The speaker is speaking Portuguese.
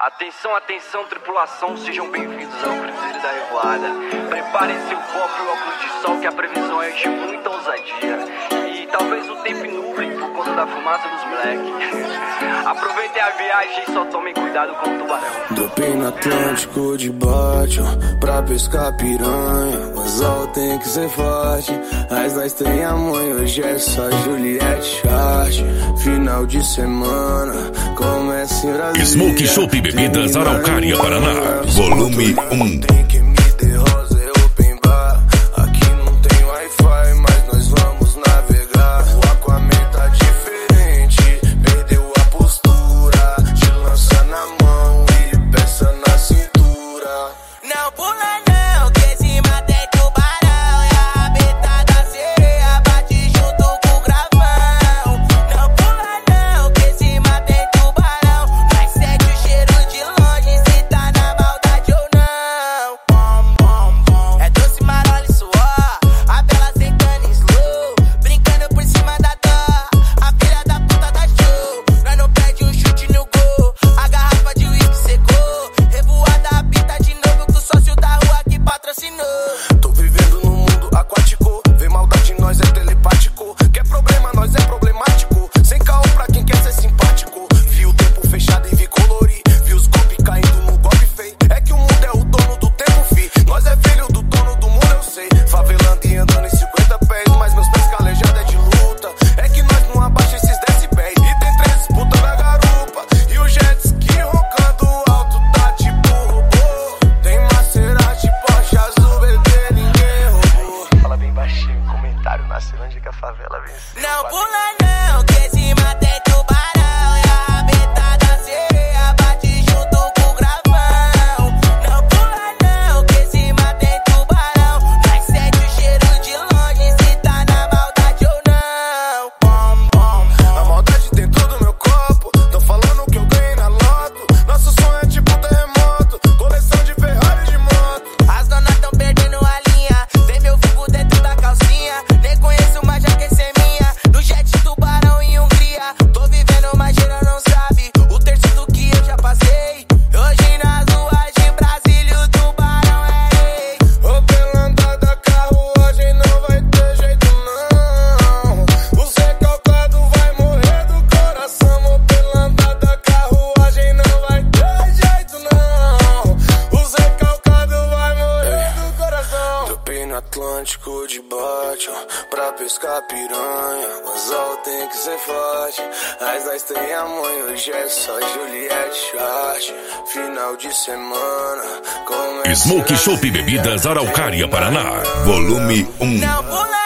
Atenção, atenção, tripulação, sejam bem-vindos ao Cruzeiro da Revoada. Preparem seu copo e óculos de sol, que a previsão é de muita ousadia. E talvez o tempo nuble por conta da fumaça dos moleques. Aproveitem a viagem e só tomem cuidado com o tubarão. Dropei no Atlântico de bote pra pescar piranha. O anzol tem que ser forte, mas nós tem a mãe. Hoje é só Juliette Chart. Final de semana, começa em Brasília. Smoke Shop Bebidas Araucária, Paraná. Volume 1. Tem que me ter rosa, é open bar. Aqui não tem Wi-Fi, mas nós vamos navegar. O Aquaman tá diferente, perdeu a postura. Te lança na mão e peça na cintura. Não pula não, que esse mata é tubarão. É a rabeta da sereia, bate junto com o gravão. Não pula não, que esse mata é tubarão. Nós sente o cheiro de longe, se tá na maldade ou não. É doce, marola e suor, a bela sentando em slow, brincando por cima da dó, a filha da puta da show. Nós não perde um chute no gol, a garrafa de uísque secou. Revoada apita de novo com o sócio da rua que patrocinou. Tô vivendo num mundo aquático, vê maldade em nós é telepático. Quer problema, nós é problemático. Sem caô pra quem quer ser simpático. Vi o tempo fechado e vi colorir, vi os golpes caindo no golpe feio. É que o mundo é o dono do tempo, fi. Nós é filho do dono do mundo, eu sei. Favelando e andando em 50 pés, mas meus pés calejados é de luta. É que nós não abaixa esses decibéis. E tem 3 disputas na garupa, e o jet ski roncando alto tá tipo robô. Tem Maserati, Porsche azul, bebê, ninguém roubou. Fala bem baixinho, comentário na Ceilândia que a favela vem. Não pula não, que esse mata é tubarão. É a rabeta da sereia, bate junto com o gravão. Não pula não, que esse mata é tubarão. Nós sente o cheiro de longe, se tá na maldade ou não. A maldade dentro do meu copo, tão falando que eu ganhei na loto. Nosso sonho é tipo terremoto, coleção de Ferrari e de moto. As donas tão perdendo a linha, vem meu fogo dentro da calcinha. Nem conheço, mas já quer ser minha. No jet tubarão em Hungria, tô vivendo, mas geral não sabe o terço do que eu já passei. Hoje nas ruas de Brasília o tubarão é rei. Ô, pela andada, carruagem não vai ter jeito não. O recalcado vai morrer do coração. Ô, pela andada, carruagem não vai ter jeito não. O recalcado vai morrer do coração. Dropei no Atlântico de bote pra pescar piranha. O anzol tem que ser forte, mas nós tem a mãe. Hoje é só Juliette Chart. Final de semana, começa Smoke Shop Bebidas Araucária, Paraná. Volume 1. Não pula